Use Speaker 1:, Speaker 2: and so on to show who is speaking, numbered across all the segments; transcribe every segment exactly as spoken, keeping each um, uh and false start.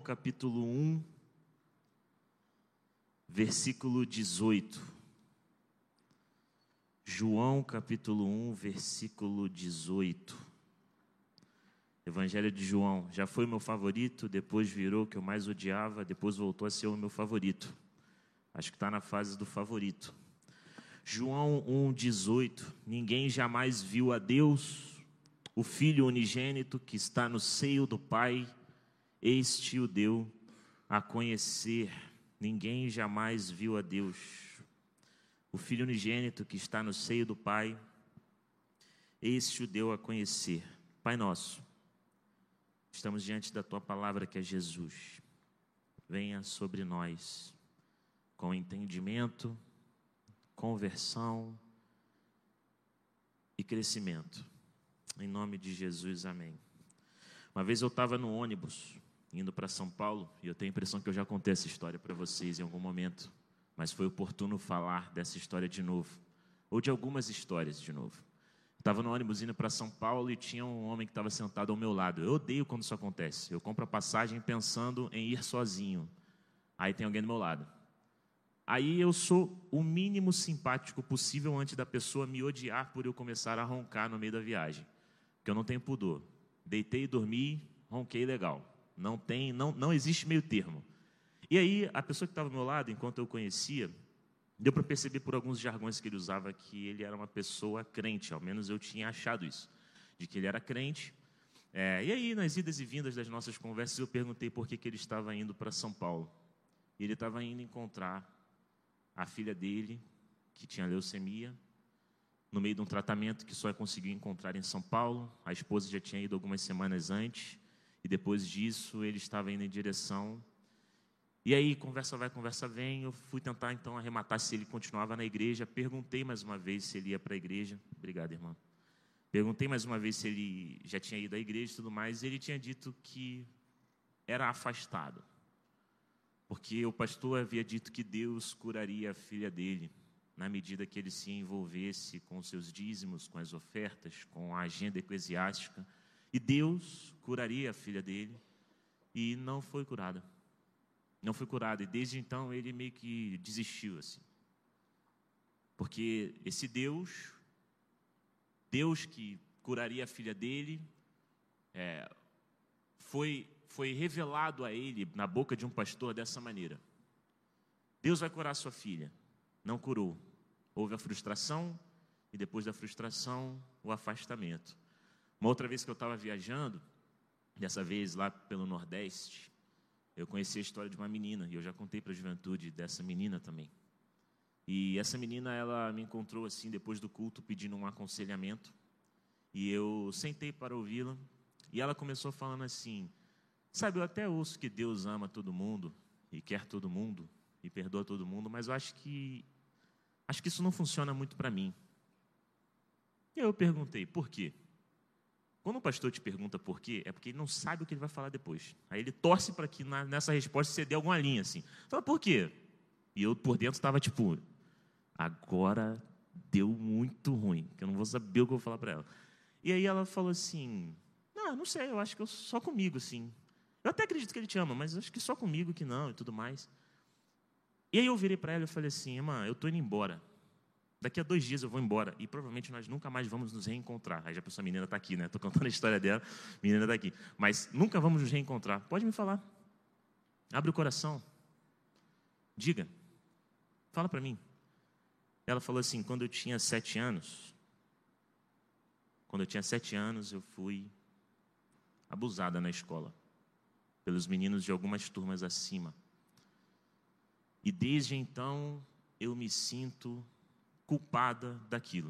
Speaker 1: capítulo um, versículo dezoito. João, capítulo um, versículo dezoito. Evangelho de João. Já foi meu favorito, depois virou o que eu mais odiava, depois voltou a ser o meu favorito. Acho que está na fase do favorito. João um, dezoito. Ninguém jamais viu a Deus, o Filho unigênito que está no seio do Pai, este o deu a conhecer. Ninguém jamais viu a Deus, o Filho unigênito que está no seio do Pai, este o deu a conhecer. Pai nosso, estamos diante da Tua palavra que é Jesus. Venha sobre nós com entendimento, conversão e crescimento. Em nome de Jesus, amém. Uma vez eu estava no ônibus, indo para São Paulo, e eu tenho a impressão que eu já contei essa história para vocês em algum momento, mas foi oportuno falar dessa história de novo, ou de algumas histórias de novo. Estava no ônibus indo para São Paulo e tinha um homem que estava sentado ao meu lado. Eu odeio quando isso acontece. Eu compro a passagem pensando em ir sozinho. Aí tem alguém do meu lado. Aí eu sou o mínimo simpático possível antes da pessoa me odiar por eu começar a roncar no meio da viagem. Porque eu não tenho pudor. Deitei e dormi, ronquei legal. Não tem, não, não existe meio termo. E aí a pessoa que estava ao meu lado, enquanto eu conhecia, deu para perceber por alguns jargões que ele usava que ele era uma pessoa crente. Ao menos eu tinha achado isso, de que ele era crente. É, e aí, nas idas e vindas das nossas conversas, eu perguntei por que, que ele estava indo para São Paulo. E ele estava indo encontrar a filha dele, que tinha leucemia, no meio de um tratamento que só conseguiu encontrar em São Paulo. A esposa já tinha ido algumas semanas antes, e depois disso ele estava indo em direção. E aí, conversa vai, conversa vem, eu fui tentar então arrematar se ele continuava na igreja. Perguntei mais uma vez se ele ia para a igreja. Obrigado, irmão. Perguntei mais uma vez se ele já tinha ido à igreja e tudo mais, e ele tinha dito que era afastado. Porque o pastor havia dito que Deus curaria a filha dele, na medida que ele se envolvesse com os seus dízimos, com as ofertas, com a agenda eclesiástica. E Deus curaria a filha dele, e não foi curada. Não foi curada, e desde então ele meio que desistiu, assim. Porque esse Deus, Deus que curaria a filha dele, é, foi... foi revelado a ele, na boca de um pastor, dessa maneira: Deus vai curar sua filha. Não curou. Houve a frustração, e depois da frustração, o afastamento. Uma outra vez que eu estava viajando, dessa vez lá pelo Nordeste, eu conheci a história de uma menina, e eu já contei para a juventude dessa menina também. E essa menina, ela me encontrou assim, depois do culto, pedindo um aconselhamento, e eu sentei para ouvi-la, e ela começou falando assim: sabe, eu até ouço que Deus ama todo mundo, e quer todo mundo, e perdoa todo mundo, mas eu acho que, acho que isso não funciona muito para mim. E eu perguntei, por quê? Quando um pastor te pergunta por quê, é porque ele não sabe o que ele vai falar depois. Aí ele torce para que na, nessa resposta você dê alguma linha, assim. Fala, por quê? E eu por dentro estava tipo, agora deu muito ruim, que eu não vou saber o que eu vou falar para ela. E aí ela falou assim, não, não sei, eu acho que eu só comigo, assim. Eu até acredito que ele te ama, mas acho que só comigo que não e tudo mais. E aí eu virei para ela e falei assim, irmã, eu estou indo embora. Daqui a dois dias eu vou embora e provavelmente nós nunca mais vamos nos reencontrar. Aí já pensou, a menina está aqui, né? Estou contando a história dela, a menina está aqui. Mas nunca vamos nos reencontrar. Pode me falar. Abre o coração. Diga. Fala para mim. Ela falou assim, quando eu tinha sete anos, quando eu tinha sete anos, eu fui abusada na escola pelos meninos de algumas turmas acima. E desde então, eu me sinto culpada daquilo.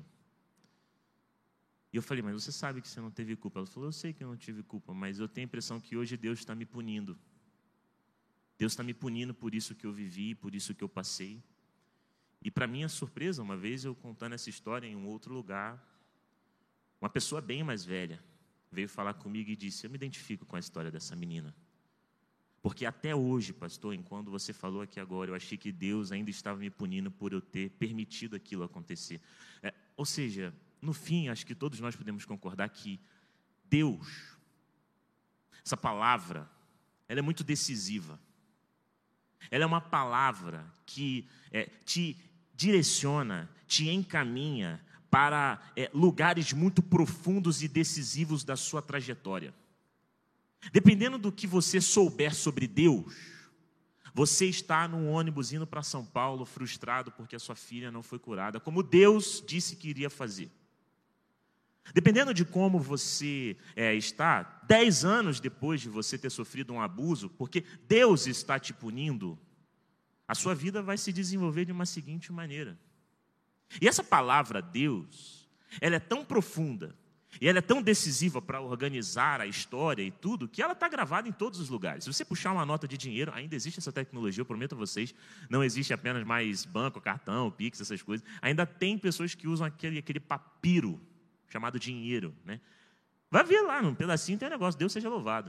Speaker 1: E eu falei, mas você sabe que você não teve culpa? Ela falou, eu sei que eu não tive culpa, mas eu tenho a impressão que hoje Deus está me punindo. Deus está me punindo por isso que eu vivi, por isso que eu passei. E para minha surpresa, uma vez eu contando essa história em um outro lugar, uma pessoa bem mais velha veio falar comigo e disse, eu me identifico com a história dessa menina. Porque até hoje, pastor, enquanto você falou aqui agora, eu achei que Deus ainda estava me punindo por eu ter permitido aquilo acontecer. É, ou seja, no fim, acho que todos nós podemos concordar que Deus, essa palavra, ela é muito decisiva. Ela é uma palavra que é, te direciona, te encaminha para é, lugares muito profundos e decisivos da sua trajetória. Dependendo do que você souber sobre Deus, você está num ônibus indo para São Paulo frustrado porque a sua filha não foi curada, como Deus disse que iria fazer. Dependendo de como você é, está, dez anos depois de você ter sofrido um abuso, porque Deus está te punindo, a sua vida vai se desenvolver de uma seguinte maneira. E essa palavra Deus, ela é tão profunda, e ela é tão decisiva para organizar a história e tudo, que ela está gravada em todos os lugares. Se você puxar uma nota de dinheiro, ainda existe essa tecnologia, eu prometo a vocês, não existe apenas mais banco, cartão, Pix, essas coisas. Ainda tem pessoas que usam aquele, aquele papiro, chamado dinheiro, né? Vai ver lá, num pedacinho tem um negócio, Deus seja louvado.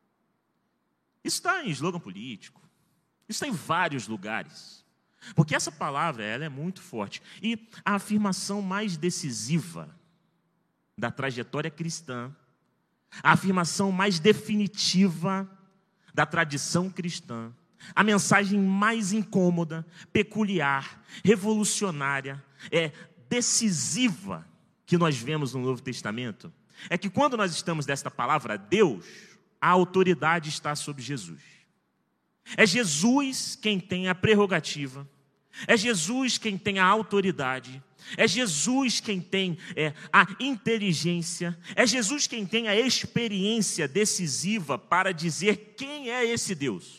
Speaker 1: Isso está em slogan político, isso está em vários lugares, porque essa palavra, ela é muito forte. E a afirmação mais decisiva da trajetória cristã, a afirmação mais definitiva da tradição cristã, a mensagem mais incômoda, peculiar, revolucionária, é decisiva que nós vemos no Novo Testamento, é que quando nós estamos desta palavra Deus, a autoridade está sobre Jesus. É Jesus quem tem a prerrogativa, é Jesus quem tem a autoridade, é Jesus quem tem é, a inteligência, é Jesus quem tem a experiência decisiva para dizer quem é esse Deus.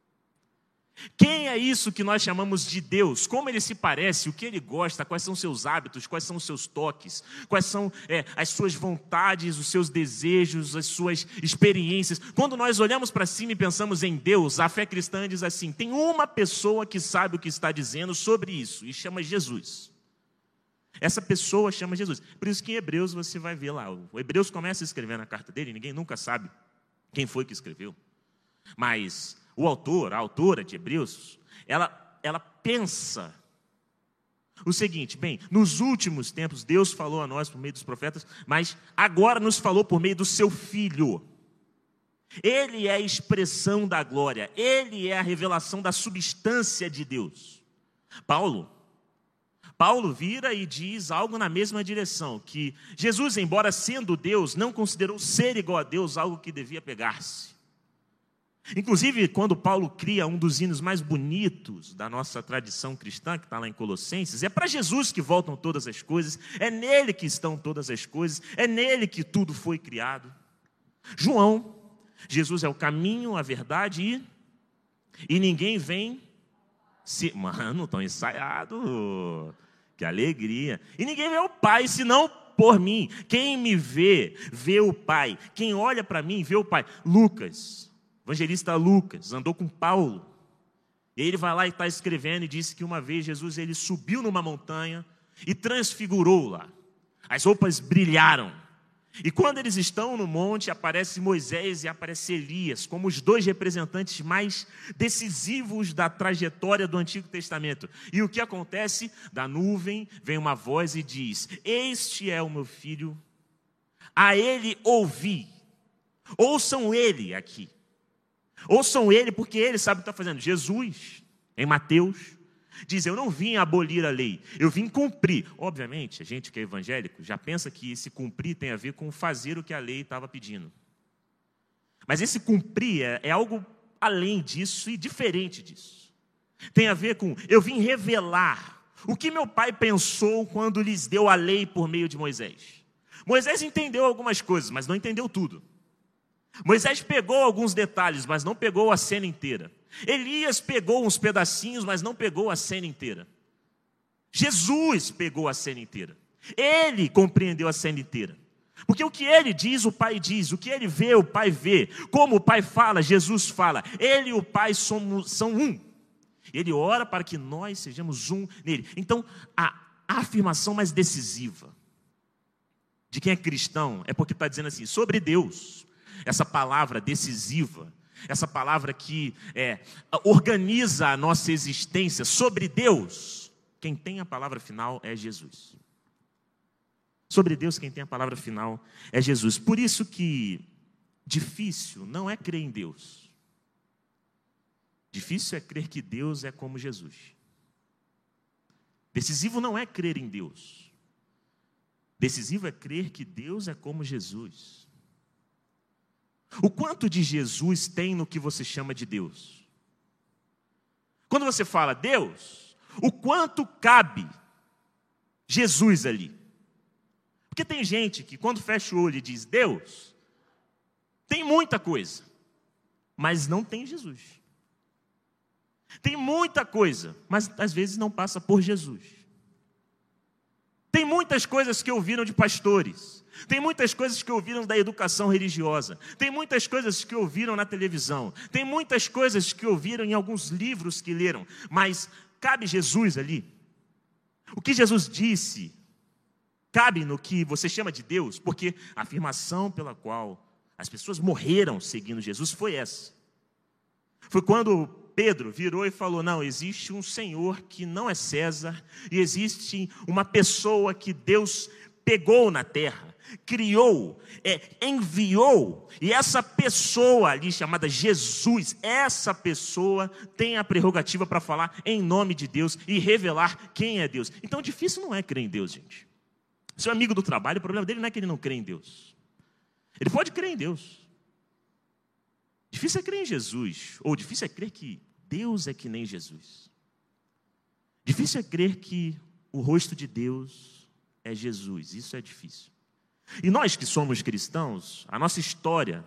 Speaker 1: Quem é isso que nós chamamos de Deus? Como ele se parece? O que ele gosta? Quais são os seus hábitos? Quais são os seus toques? Quais são é, as suas vontades, os seus desejos, as suas experiências? Quando nós olhamos para cima e pensamos em Deus, a fé cristã diz assim, tem uma pessoa que sabe o que está dizendo sobre isso, e chama Jesus. Essa pessoa chama Jesus. Por isso que em Hebreus você vai ver lá, o Hebreus começa a escrever na carta dele, ninguém nunca sabe quem foi que escreveu, mas o autor, a autora de Hebreus, ela, ela pensa o seguinte, bem, nos últimos tempos Deus falou a nós por meio dos profetas, mas agora nos falou por meio do seu Filho. Ele é a expressão da glória, ele é a revelação da substância de Deus. Paulo, Paulo vira e diz algo na mesma direção, que Jesus, embora sendo Deus, não considerou ser igual a Deus algo que devia pegar-se. Inclusive, quando Paulo cria um dos hinos mais bonitos da nossa tradição cristã, que está lá em Colossenses, é para Jesus que voltam todas as coisas, é nele que estão todas as coisas, é nele que tudo foi criado. João, Jesus é o caminho, a verdade e, e ninguém vem se... Mano, tão ensaiado, que alegria. E ninguém vê o Pai, senão por mim. Quem me vê, vê o Pai. Quem olha para mim, vê o Pai. Lucas, evangelista Lucas, andou com Paulo, e ele vai lá e está escrevendo e disse que uma vez Jesus ele subiu numa montanha e transfigurou lá, as roupas brilharam, e quando eles estão no monte, aparece Moisés e aparece Elias, como os dois representantes mais decisivos da trajetória do Antigo Testamento. E o que acontece? Da nuvem vem uma voz e diz, este é o meu filho, a ele ouvi, ouçam ele aqui. Ouçam ele, porque ele sabe o que está fazendo. Jesus, em Mateus, diz, eu não vim abolir a lei, eu vim cumprir. Obviamente, a gente que é evangélico já pensa que esse cumprir tem a ver com fazer o que a lei estava pedindo. Mas esse cumprir é, é algo além disso e diferente disso. Tem a ver com, eu vim revelar o que meu pai pensou quando lhes deu a lei por meio de Moisés. Moisés entendeu algumas coisas, mas não entendeu tudo. Moisés pegou alguns detalhes, mas não pegou a cena inteira. Elias pegou uns pedacinhos, mas não pegou a cena inteira. Jesus pegou a cena inteira. Ele compreendeu a cena inteira. Porque o que ele diz, o Pai diz. O que ele vê, o Pai vê. Como o Pai fala, Jesus fala. Ele e o Pai somos, são um. Ele ora para que nós sejamos um nele. Então, a, a afirmação mais decisiva de quem é cristão é porque está dizendo assim, sobre Deus. Essa palavra decisiva, essa palavra que é, organiza a nossa existência sobre Deus, quem tem a palavra final é Jesus. Sobre Deus, quem tem a palavra final é Jesus. Por isso que difícil não é crer em Deus. Difícil é crer que Deus é como Jesus. Decisivo não é crer em Deus. Decisivo é crer que Deus é como Jesus. O quanto de Jesus tem no que você chama de Deus? Quando você fala Deus, o quanto cabe Jesus ali? Porque tem gente que quando fecha o olho e diz Deus, tem muita coisa, mas não tem Jesus. Tem muita coisa, mas às vezes não passa por Jesus. Tem muitas coisas que ouviram de pastores. Tem muitas coisas que ouviram da educação religiosa. Tem muitas coisas que ouviram na televisão. Tem muitas coisas que ouviram em alguns livros que leram. Mas cabe Jesus ali? O que Jesus disse cabe no que você chama de Deus? Porque a afirmação pela qual as pessoas morreram seguindo Jesus foi essa. Foi quando Pedro virou e falou, não, existe um Senhor que não é César, e existe uma pessoa que Deus pegou na terra, criou, é, enviou, e essa pessoa ali chamada Jesus, essa pessoa tem a prerrogativa para falar em nome de Deus e revelar quem é Deus. Então difícil não é crer em Deus, gente. Seu amigo do trabalho, o problema dele não é que ele não crê em Deus. Ele pode crer em Deus. Difícil é crer em Jesus, ou difícil é crer que Deus é que nem Jesus. Difícil é crer que o rosto de Deus é Jesus, isso é difícil. E nós que somos cristãos, a nossa história,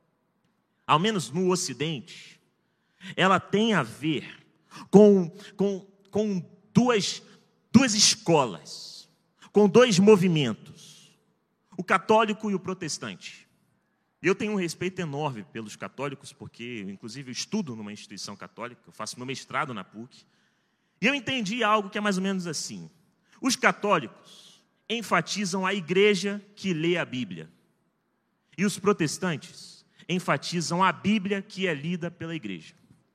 Speaker 1: ao menos no Ocidente, ela tem a ver com, com, com duas, duas escolas, com dois movimentos, o católico e o protestante. Eu tenho um respeito enorme pelos católicos, porque, inclusive, eu estudo numa instituição católica, eu faço meu mestrado na P U C, e eu entendi algo que é mais ou menos assim. Os católicos enfatizam a igreja que lê a Bíblia, e os protestantes enfatizam a Bíblia que é lida pela igreja.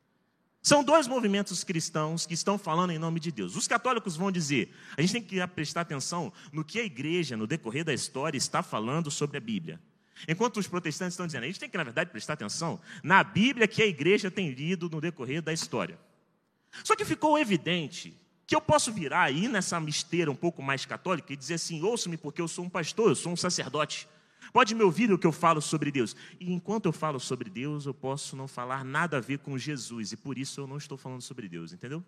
Speaker 1: São dois movimentos cristãos que estão falando em nome de Deus. Os católicos vão dizer, a gente tem que prestar atenção no que a igreja, no decorrer da história, está falando sobre a Bíblia. Enquanto os protestantes estão dizendo, a gente tem que, na verdade, prestar atenção na Bíblia que a igreja tem lido no decorrer da história. Só que ficou evidente que eu posso virar aí nessa esteira um pouco mais católica e dizer assim, ouça-me porque eu sou um pastor, eu sou um sacerdote. Pode me ouvir o que eu falo sobre Deus. E enquanto eu falo sobre Deus, eu posso não falar nada a ver com Jesus. E por isso eu não estou falando sobre Deus, entendeu?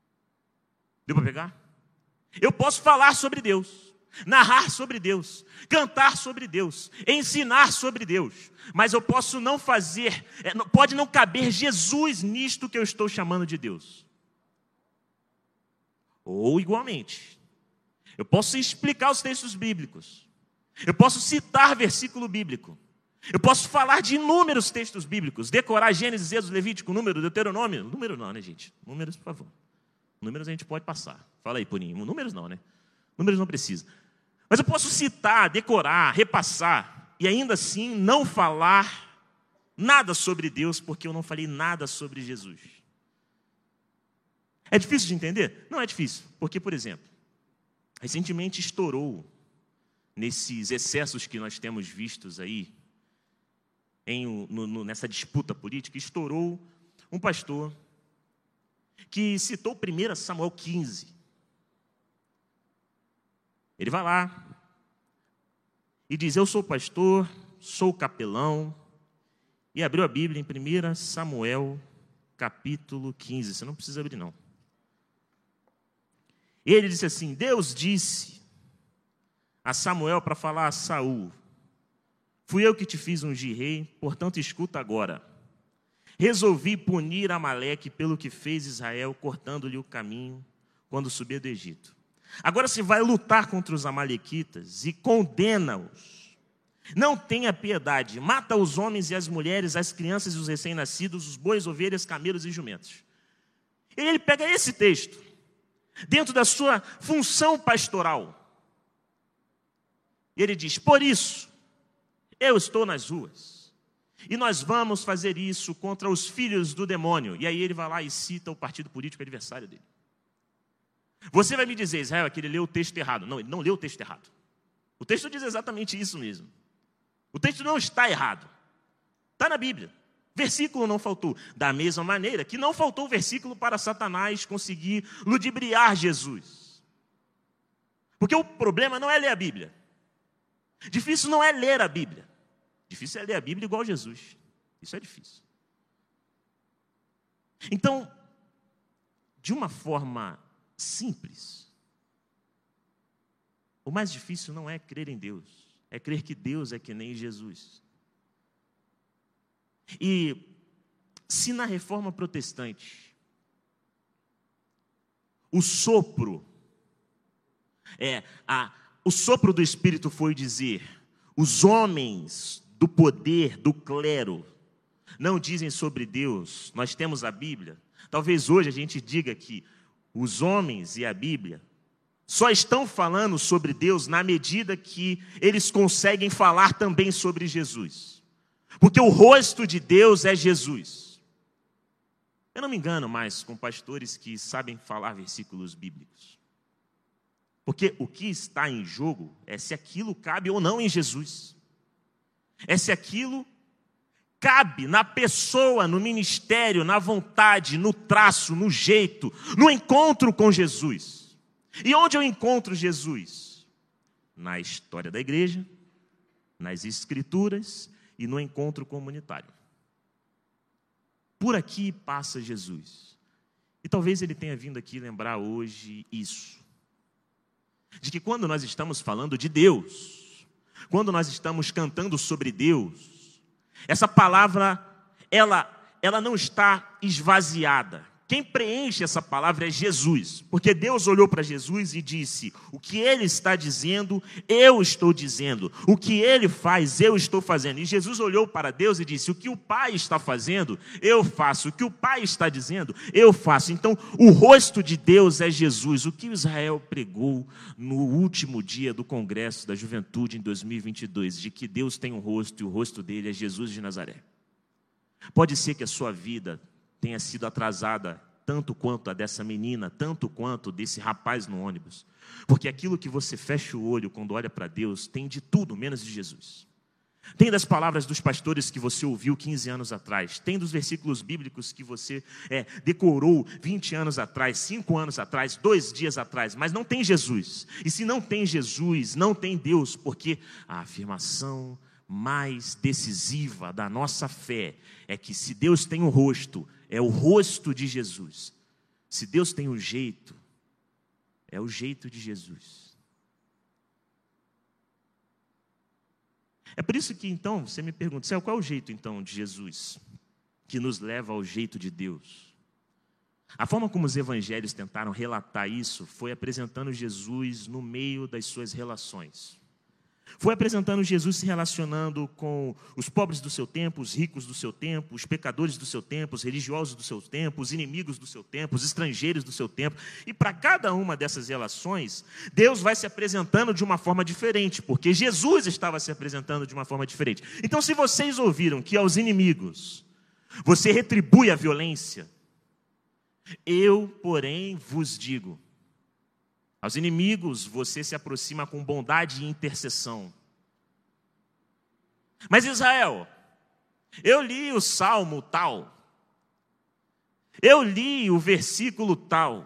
Speaker 1: Deu para pegar? Eu posso falar sobre Deus, narrar sobre Deus, cantar sobre Deus, ensinar sobre Deus. Mas eu posso não fazer, pode não caber Jesus nisto que eu estou chamando de Deus. Ou igualmente, eu posso explicar os textos bíblicos. Eu posso citar versículo bíblico. Eu posso falar de inúmeros textos bíblicos. Decorar Gênesis, Êxodo, Levítico, Número, Deuteronômio. Número não, né, gente? Números, por favor. Números a gente pode passar. Fala aí, Puninho. Números não, né? Números não precisa. Mas eu posso citar, decorar, repassar. E ainda assim não falar nada sobre Deus, porque eu não falei nada sobre Jesus. É difícil de entender? Não é difícil. Porque, por exemplo, recentemente estourou nesses excessos que nós temos vistos aí, em, no, no, nessa disputa política, estourou um pastor que citou primeiro Samuel quinze. Ele vai lá e diz, eu sou pastor, sou capelão, e abriu a Bíblia em primeiro Samuel, capítulo quinze. Você não precisa abrir, não. Ele disse assim, Deus disse a Samuel para falar a Saul, fui eu que te fiz ungir rei, portanto escuta agora. Resolvi punir Amaleque pelo que fez Israel, cortando-lhe o caminho quando subia do Egito. Agora se vai lutar contra os amalequitas e condena-os. Não tenha piedade, mata os homens e as mulheres, as crianças e os recém-nascidos, os bois, ovelhas, camelos e jumentos. E ele pega esse texto, dentro da sua função pastoral, e ele diz, por isso, eu estou nas ruas, e nós vamos fazer isso contra os filhos do demônio. E aí ele vai lá e cita o partido político adversário dele. Você vai me dizer, Israel, que ele leu o texto errado. Não, ele não leu o texto errado. O texto diz exatamente isso mesmo. O texto não está errado. Está na Bíblia. Versículo não faltou. Da mesma maneira que não faltou versículo para Satanás conseguir ludibriar Jesus. Porque o problema não é ler a Bíblia. Difícil não é ler a Bíblia. Difícil é ler a Bíblia igual Jesus. Isso é difícil. Então, de uma forma simples, o mais difícil não é crer em Deus, é crer que Deus é que nem Jesus. E se na Reforma Protestante o sopro, é, a, o sopro do Espírito foi dizer, os homens do poder, do clero, não dizem sobre Deus, nós temos a Bíblia. Talvez hoje a gente diga que os homens e a Bíblia só estão falando sobre Deus na medida que eles conseguem falar também sobre Jesus. Porque o rosto de Deus é Jesus. Eu não me engano mais com pastores que sabem falar versículos bíblicos. Porque o que está em jogo é se aquilo cabe ou não em Jesus. É se aquilo cabe na pessoa, no ministério, na vontade, no traço, no jeito, no encontro com Jesus. E onde eu encontro Jesus? Na história da igreja, nas escrituras e no encontro comunitário. Por aqui passa Jesus. E talvez ele tenha vindo aqui lembrar hoje isso. De que quando nós estamos falando de Deus, quando nós estamos cantando sobre Deus, essa palavra, ela, ela não está esvaziada. Quem preenche essa palavra é Jesus, porque Deus olhou para Jesus e disse, o que Ele está dizendo, eu estou dizendo, o que Ele faz, eu estou fazendo. E Jesus olhou para Deus e disse, o que o Pai está fazendo, eu faço, o que o Pai está dizendo, eu faço. Então, o rosto de Deus é Jesus, o que Israel pregou no último dia do Congresso da Juventude em dois mil e vinte e dois, de que Deus tem um rosto e o rosto dele é Jesus de Nazaré. Pode ser que a sua vida tenha sido atrasada tanto quanto a dessa menina, tanto quanto desse rapaz no ônibus. Porque aquilo que você fecha o olho quando olha para Deus, tem de tudo, menos de Jesus. Tem das palavras dos pastores que você ouviu quinze anos atrás. Tem dos versículos bíblicos que você é, decorou vinte anos atrás, cinco anos atrás, dois dias atrás. Mas não tem Jesus. E se não tem Jesus, não tem Deus. Porque a afirmação mais decisiva da nossa fé é que se Deus tem um rosto, é o rosto de Jesus. Se Deus tem um jeito, é o jeito de Jesus. É por isso que então, você me pergunta, Céu, qual é o jeito então de Jesus que nos leva ao jeito de Deus? A forma como os evangelhos tentaram relatar isso foi apresentando Jesus no meio das suas relações. Foi apresentando Jesus se relacionando com os pobres do seu tempo, os ricos do seu tempo, os pecadores do seu tempo, os religiosos do seu tempo, os inimigos do seu tempo, os estrangeiros do seu tempo. E para cada uma dessas relações, Deus vai se apresentando de uma forma diferente, porque Jesus estava se apresentando de uma forma diferente. Então, se vocês ouviram que aos inimigos você retribui a violência, eu, porém, vos digo, aos inimigos você se aproxima com bondade e intercessão. Mas Israel, eu li o salmo tal, eu li o versículo tal,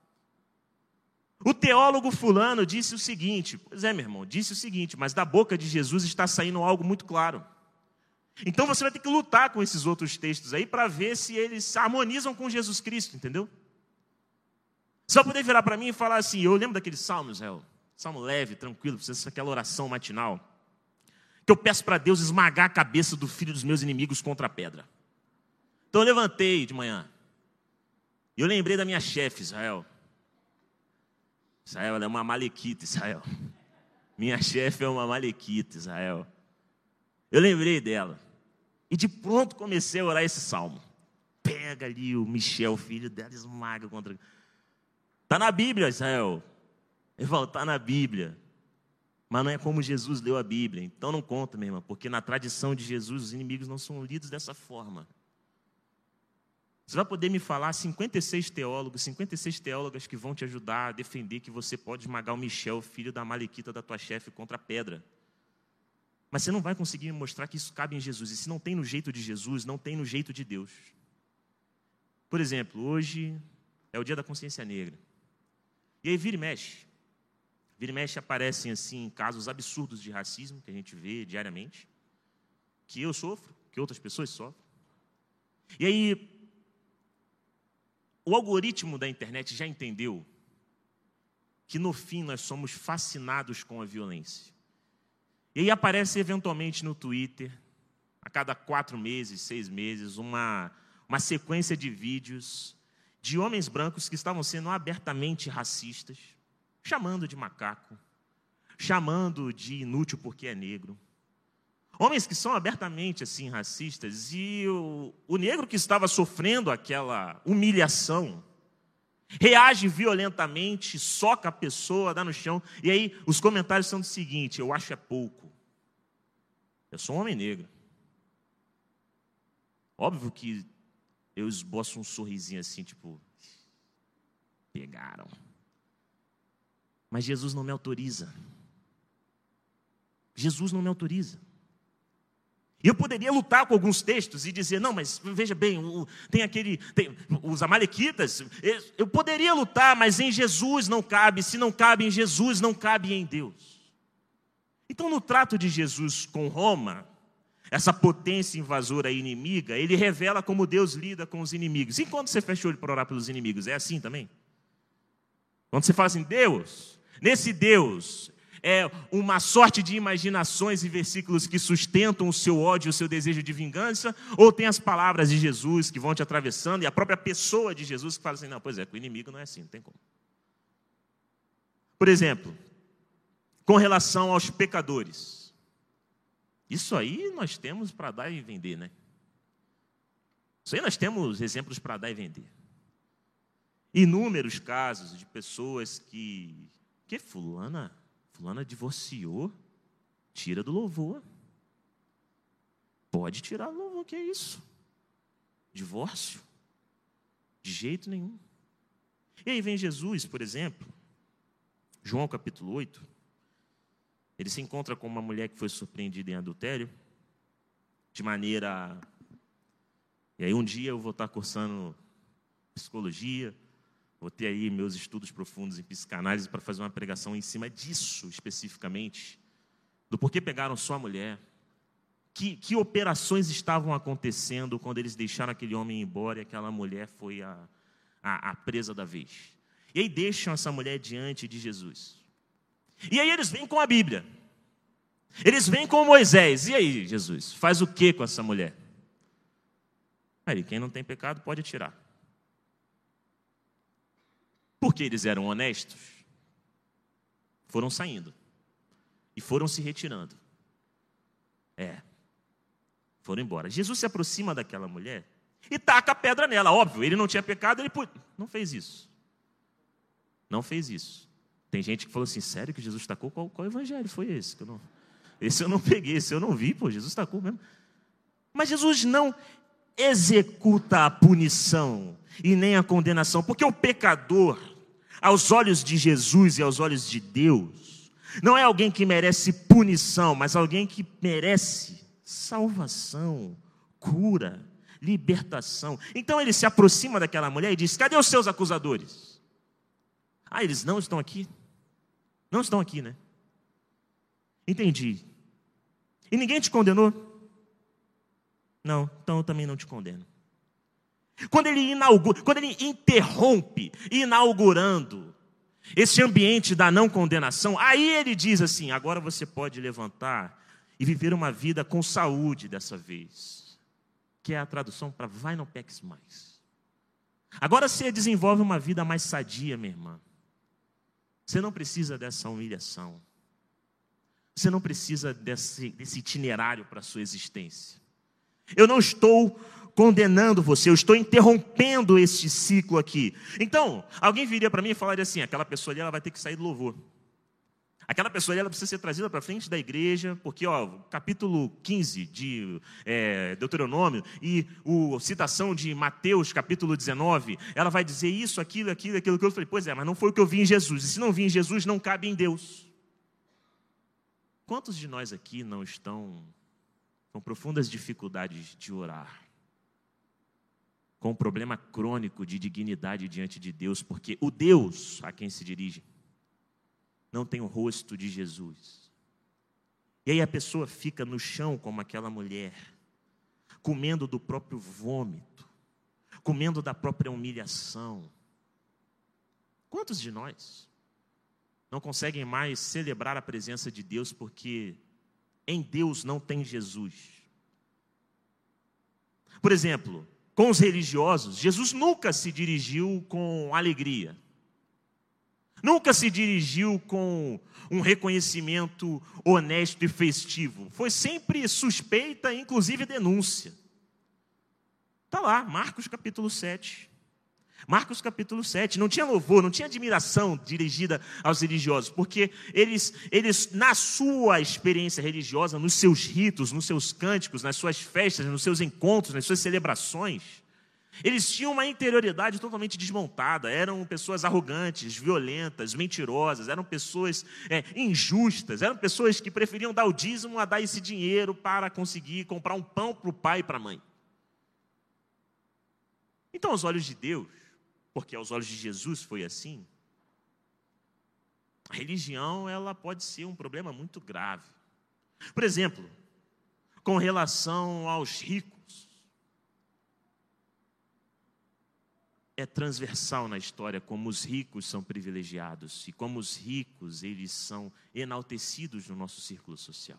Speaker 1: o teólogo fulano disse o seguinte, pois é, meu irmão, disse o seguinte, mas da boca de Jesus está saindo algo muito claro. Então você vai ter que lutar com esses outros textos aí para ver se eles harmonizam com Jesus Cristo, entendeu? Você vai poder virar para mim e falar assim, eu lembro daquele salmo, Israel, salmo leve, tranquilo, precisa ser aquela oração matinal, que eu peço para Deus esmagar a cabeça do filho dos meus inimigos contra a pedra. Então eu levantei de manhã, e eu lembrei da minha chefe, Israel. Israel, ela é uma malequita, Israel. Minha chefe é uma malequita, Israel. Eu lembrei dela, e de pronto comecei a orar esse salmo. Pega ali o Michel, filho dela, esmaga contra... Está na Bíblia, Israel. Ele falou, está na Bíblia. Mas não é como Jesus leu a Bíblia. Então não conta, minha irmã, porque na tradição de Jesus os inimigos não são lidos dessa forma. Você vai poder me falar cinquenta e seis teólogos, cinquenta e seis teólogas que vão te ajudar a defender que você pode esmagar o Michel, filho da malequita da tua chefe, contra a pedra. Mas você não vai conseguir me mostrar que isso cabe em Jesus. E se não tem no jeito de Jesus, não tem no jeito de Deus. Por exemplo, hoje é o dia da consciência negra. E aí vira e mexe. Vira e mexe aparecem assim casos absurdos de racismo que a gente vê diariamente. Que eu sofro, que outras pessoas sofrem. E aí, o algoritmo da internet já entendeu que no fim nós somos fascinados com a violência. E aí aparece eventualmente no Twitter, a cada quatro meses, seis meses, uma, uma sequência de vídeos de homens brancos que estavam sendo abertamente racistas, chamando de macaco, chamando de inútil porque é negro. Homens que são abertamente assim racistas, e o, o negro que estava sofrendo aquela humilhação reage violentamente, soca a pessoa, dá no chão, e aí os comentários são do seguinte: eu acho é pouco. Eu sou um homem negro. Óbvio que eu esboço um sorrisinho assim, tipo, pegaram. Mas Jesus não me autoriza. Jesus não me autoriza. E eu poderia lutar com alguns textos e dizer, não, mas veja bem, tem aquele, tem, os amalequitas, eu poderia lutar, mas em Jesus não cabe, se não cabe em Jesus, não cabe em Deus. Então, no trato de Jesus com Roma, essa potência invasora e inimiga, ele revela como Deus lida com os inimigos. E quando você fecha o olho para orar pelos inimigos, é assim também? Quando você fala assim, Deus, nesse Deus, é uma sorte de imaginações e versículos que sustentam o seu ódio e o seu desejo de vingança, ou tem as palavras de Jesus que vão te atravessando, e a própria pessoa de Jesus que fala assim, não, pois é, com o inimigo não é assim, não tem como. Por exemplo, com relação aos pecadores, isso aí nós temos para dar e vender, né? Isso aí nós temos exemplos para dar e vender. Inúmeros casos de pessoas que, que fulana... Fulana divorciou, tira do louvor. Pode tirar do louvor, que é isso? Divórcio? De jeito nenhum. E aí vem Jesus, por exemplo, João capítulo oito, ele se encontra com uma mulher que foi surpreendida em adultério, de maneira... E aí um dia eu vou estar cursando psicologia, vou ter aí meus estudos profundos em psicanálise para fazer uma pregação em cima disso, especificamente, do porquê pegaram só a mulher, que, que operações estavam acontecendo quando eles deixaram aquele homem embora e aquela mulher foi a, a, a presa da vez. E aí deixam essa mulher diante de Jesus. E aí eles vêm com a Bíblia. Eles vêm com Moisés. E aí, Jesus, faz o que com essa mulher? Aí, quem não tem pecado pode tirar. Porque eles eram honestos, foram saindo e foram se retirando. É, foram embora. Jesus se aproxima daquela mulher e taca a pedra nela. Óbvio, ele não tinha pecado, ele pode... não fez isso. Não fez isso. Tem gente que falou assim, sério que Jesus tacou? Qual, qual evangelho foi esse? Que eu não... Esse eu não peguei, esse eu não vi, pô, Jesus tacou mesmo. Mas Jesus não executa a punição e nem a condenação, porque o pecador, aos olhos de Jesus e aos olhos de Deus, não é alguém que merece punição, mas alguém que merece salvação, cura, libertação. Então ele se aproxima daquela mulher e diz, cadê os seus acusadores? Ah, eles não estão aqui? Não estão aqui, né? Entendi. E ninguém te condenou? Não, então eu também não te condeno. Quando ele inaugura, quando ele interrompe, inaugurando esse ambiente da não condenação, aí ele diz assim, agora você pode levantar e viver uma vida com saúde dessa vez. Que é a tradução para vai, não peques mais. Agora você desenvolve uma vida mais sadia, minha irmã. Você não precisa dessa humilhação. Você não precisa desse, desse itinerário para a sua existência. Eu não estou condenando você, eu estou interrompendo este ciclo aqui. Então, alguém viria para mim e falaria assim, aquela pessoa ali ela vai ter que sair do louvor. Aquela pessoa ali ela precisa ser trazida para frente da igreja, porque ó, capítulo quinze de é, Deuteronômio e o citação de Mateus, capítulo dezenove, ela vai dizer isso, aquilo, aquilo, aquilo que eu falei, pois é, mas não foi o que eu vi em Jesus. E se não vi em Jesus, não cabe em Deus. quantos de nós aqui não estão com profundas dificuldades de orar? Com um problema crônico de dignidade diante de Deus, porque o Deus a quem se dirige não tem o rosto de Jesus. E aí a pessoa fica no chão como aquela mulher, comendo do próprio vômito, comendo da própria humilhação. Quantos de nós não conseguem mais celebrar a presença de Deus porque em Deus não tem Jesus? Por exemplo, com os religiosos, Jesus nunca se dirigiu com alegria. Nunca se dirigiu com um reconhecimento honesto e festivo. Foi sempre suspeita, inclusive denúncia. Está lá, Marcos capítulo sete. Marcos capítulo sete. Não tinha louvor, não tinha admiração dirigida aos religiosos, porque eles, eles, na sua experiência religiosa, nos seus ritos, nos seus cânticos, nas suas festas, nos seus encontros, nas suas celebrações, eles tinham uma interioridade totalmente desmontada, eram pessoas arrogantes, violentas, mentirosas, eram pessoas é, injustas, eram pessoas que preferiam dar o dízimo a dar esse dinheiro para conseguir comprar um pão para o pai e para a mãe. Então, aos olhos de Deus, porque aos olhos de Jesus foi assim, a religião ela pode ser um problema muito grave. Por exemplo, com relação aos ricos, é transversal na história como os ricos são privilegiados e como os ricos eles são enaltecidos no nosso círculo social.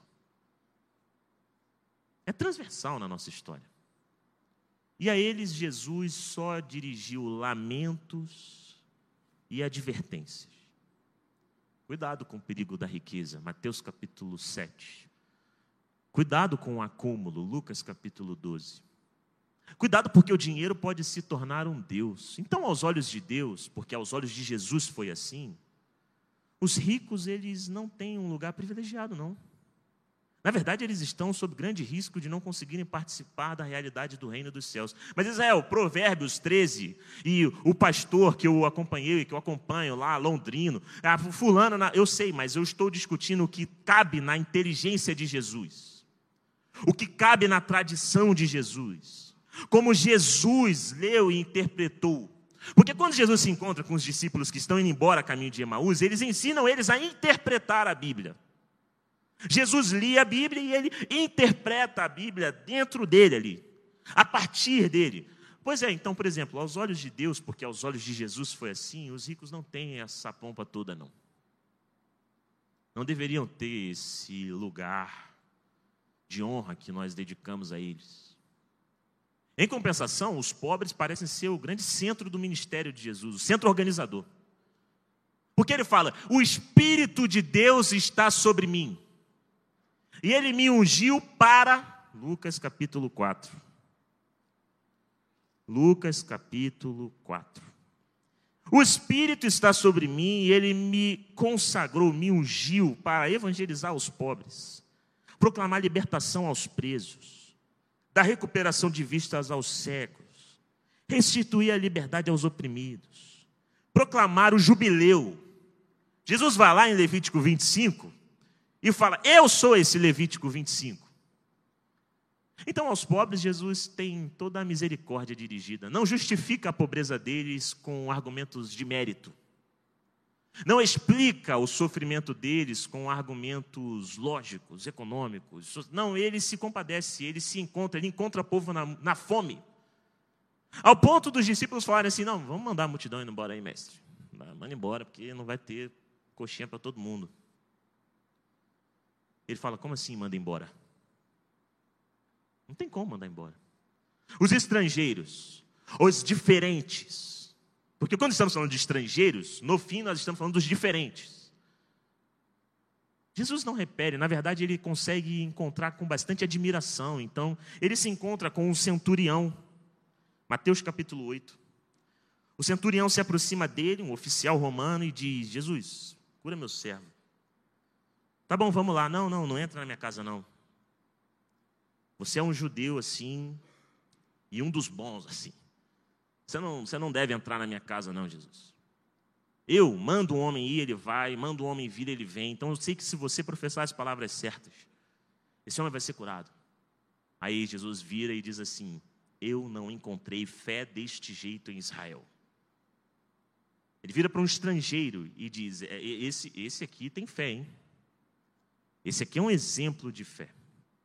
Speaker 1: É transversal na nossa história. E a eles Jesus só dirigiu lamentos e advertências. Cuidado com o perigo da riqueza, Mateus capítulo sete. Cuidado com o acúmulo, Lucas capítulo doze. Cuidado porque o dinheiro pode se tornar um Deus. Então, aos olhos de Deus, porque aos olhos de Jesus foi assim, os ricos eles não têm um lugar privilegiado, não. Na verdade, eles estão sob grande risco de não conseguirem participar da realidade do reino dos céus. Mas, Israel, Provérbios treze, e o pastor que eu acompanhei, que eu acompanho lá, londrino, ah, fulano, eu sei, mas eu estou discutindo o que cabe na inteligência de Jesus, o que cabe na tradição de Jesus, como Jesus leu e interpretou. Porque quando Jesus se encontra com os discípulos que estão indo embora a caminho de Emaús, eles ensinam eles a interpretar a Bíblia. Jesus lia a Bíblia e ele interpreta a Bíblia dentro dele ali, a partir dele. Pois é, então, por exemplo, aos olhos de Deus, porque aos olhos de Jesus foi assim, os ricos não têm essa pompa toda, não. Não deveriam ter esse lugar de honra que nós dedicamos a eles. Em compensação, os pobres parecem ser o grande centro do ministério de Jesus, o centro organizador. Porque ele fala, o Espírito de Deus está sobre mim. E ele me ungiu para, Lucas capítulo quatro. Lucas capítulo quatro. O Espírito está sobre mim e ele me consagrou, me ungiu para evangelizar os pobres, proclamar libertação aos presos, dar recuperação de vistas aos cegos, restituir a liberdade aos oprimidos, proclamar o jubileu. Jesus vai lá em Levítico vinte e cinco e fala, eu sou esse Levítico vinte e cinco. Então, aos pobres, Jesus tem toda a misericórdia dirigida. Não justifica a pobreza deles com argumentos de mérito. Não explica o sofrimento deles com argumentos lógicos, econômicos. Não, ele se compadece, ele se encontra, ele encontra o povo na, na fome. Ao ponto dos discípulos falarem assim, não, vamos mandar a multidão ir embora aí, mestre. Manda embora, porque não vai ter coxinha para todo mundo. Ele fala, como assim manda embora? Não tem como mandar embora. Os estrangeiros, os diferentes. Porque quando estamos falando de estrangeiros, no fim nós estamos falando dos diferentes. Jesus não repele, na verdade ele consegue encontrar com bastante admiração. Então, ele se encontra com um centurião. Mateus capítulo oito. O centurião se aproxima dele, um oficial romano, e diz, Jesus, cura meu servo. Tá bom, vamos lá. Não, não, não entra na minha casa, não. Você é um judeu, assim, e um dos bons, assim. Você não, você não deve entrar na minha casa, não, Jesus. Eu mando um homem ir, ele vai, mando um homem vir, ele vem. Então eu sei que se você professar as palavras certas, esse homem vai ser curado. Aí Jesus vira e diz assim: eu não encontrei fé deste jeito em Israel. Ele vira para um estrangeiro e diz: esse, esse aqui tem fé, hein? Esse aqui é um exemplo de fé.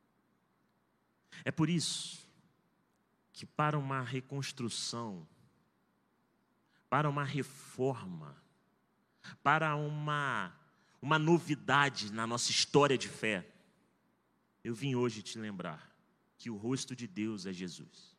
Speaker 1: É por isso que para uma reconstrução, para uma reforma, para uma, uma novidade na nossa história de fé, eu vim hoje te lembrar que o rosto de Deus é Jesus.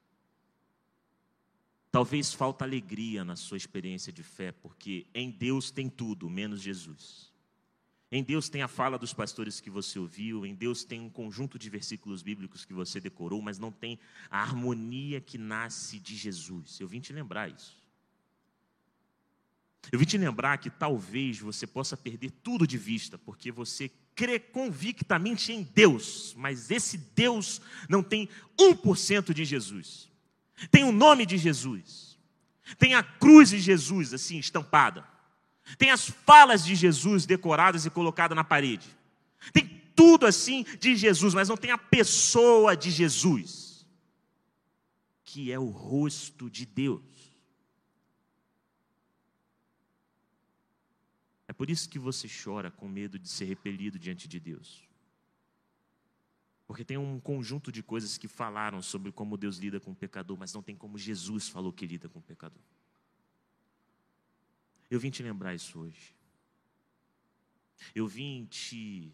Speaker 1: Talvez falta alegria na sua experiência de fé, porque em Deus tem tudo, menos Jesus. Em Deus tem a fala dos pastores que você ouviu, em Deus tem um conjunto de versículos bíblicos que você decorou, mas não tem a harmonia que nasce de Jesus. Eu vim te lembrar isso. Eu vim te lembrar que talvez você possa perder tudo de vista, porque você crê convictamente em Deus, mas esse Deus não tem um por cento de Jesus. Tem o nome de Jesus, tem a cruz de Jesus assim estampada, tem as falas de Jesus decoradas e colocadas na parede, tem tudo assim de Jesus, mas não tem a pessoa de Jesus, que é o rosto de Deus. É por isso que você chora com medo de ser repelido diante de Deus. Porque tem um conjunto de coisas que falaram sobre como Deus lida com o pecador, mas não tem como Jesus falou que lida com o pecador. Eu vim te lembrar isso hoje. Eu vim te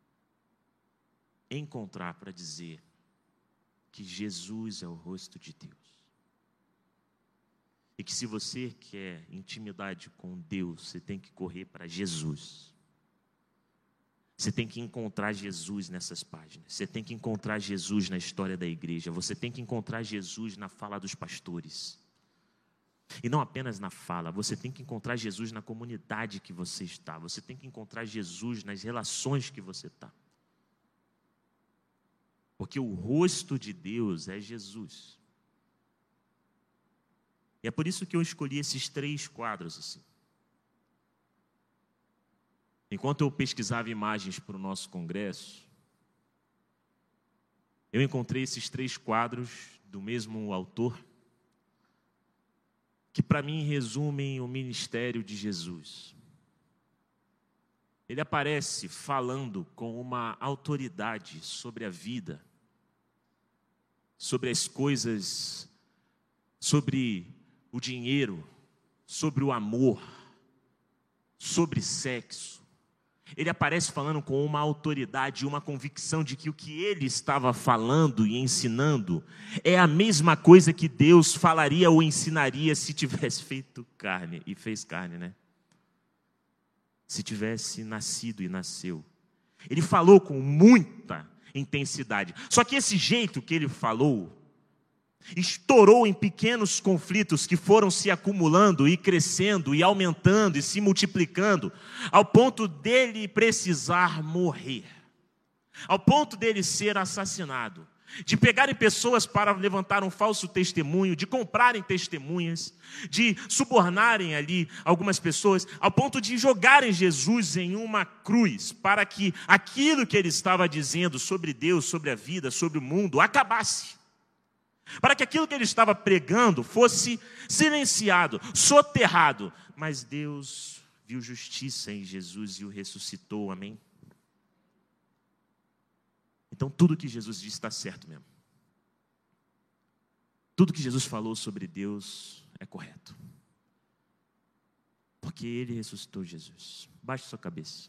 Speaker 1: encontrar para dizer que Jesus é o rosto de Deus. E que se você quer intimidade com Deus, você tem que correr para Jesus. Você tem que encontrar Jesus nessas páginas. Você tem que encontrar Jesus na história da igreja. Você tem que encontrar Jesus na fala dos pastores. E não apenas na fala, você tem que encontrar Jesus na comunidade que você está. Você tem que encontrar Jesus nas relações que você está. Porque o rosto de Deus é Jesus. E é por isso que eu escolhi esses três quadros assim. Enquanto eu pesquisava imagens para o nosso congresso, eu encontrei esses três quadros do mesmo autor, que para mim resumem o ministério de Jesus. Ele aparece falando com uma autoridade sobre a vida, sobre as coisas, sobre o dinheiro, sobre o amor, sobre sexo. Ele aparece falando com uma autoridade, uma convicção de que o que ele estava falando e ensinando é a mesma coisa que Deus falaria ou ensinaria se tivesse feito carne, e fez carne, né? Se tivesse nascido e nasceu. Ele falou com muita intensidade. Só que esse jeito que ele falou estourou em pequenos conflitos que foram se acumulando e crescendo e aumentando e se multiplicando, ao ponto dele precisar morrer, ao ponto dele ser assassinado, de pegarem pessoas para levantar um falso testemunho, de comprarem testemunhas, de subornarem ali algumas pessoas, ao ponto de jogarem Jesus em uma cruz, para que aquilo que ele estava dizendo sobre Deus, sobre a vida, sobre o mundo, acabasse. Para que aquilo que ele estava pregando fosse silenciado, soterrado. Mas Deus viu justiça em Jesus e o ressuscitou, amém? Então tudo que Jesus disse está certo mesmo. Tudo que Jesus falou sobre Deus é correto. Porque ele ressuscitou Jesus. Baixe sua cabeça.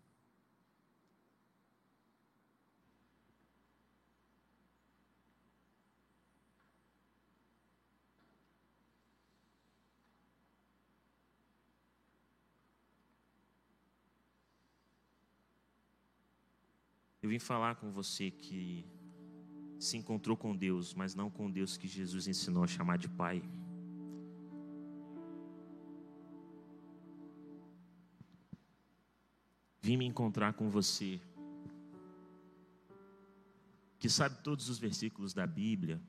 Speaker 1: Eu vim falar com você que se encontrou com Deus, mas não com Deus que Jesus ensinou a chamar de Pai. Vim me encontrar com você que sabe todos os versículos da Bíblia,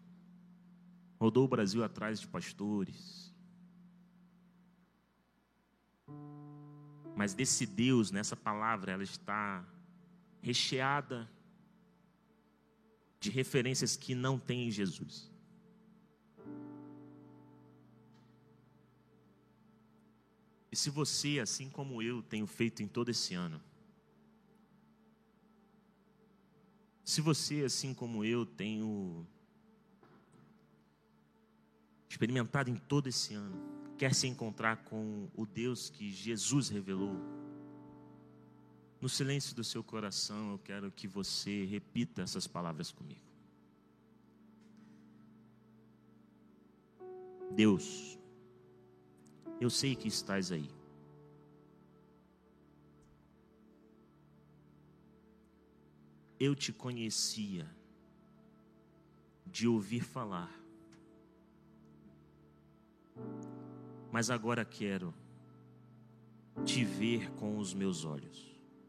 Speaker 1: rodou o Brasil atrás de pastores, Mas desse Deus, nessa palavra, ela está recheada de referências que não tem em Jesus. E se você, assim como eu, tenho feito em todo esse ano, se você, assim como eu, tenho experimentado em todo esse ano, quer se encontrar com o Deus que Jesus revelou, no silêncio do seu coração, eu quero que você repita essas palavras comigo. Deus, eu sei que estás aí. Eu te conhecia de ouvir falar, mas agora quero te ver com os meus olhos.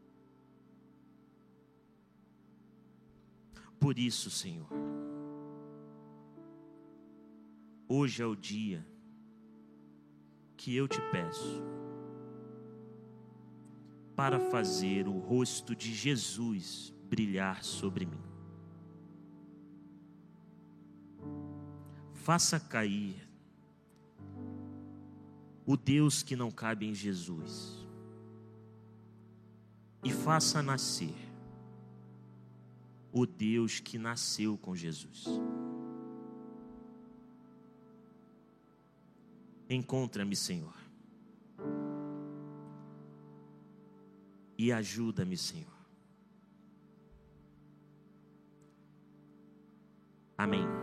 Speaker 1: Por isso, Senhor, hoje é o dia que eu te peço para fazer o rosto de Jesus brilhar sobre mim. Faça cair o Deus que não cabe em Jesus e faça nascer o Deus que nasceu com Jesus. Encontra-me, Senhor, e ajuda-me, Senhor. Amém.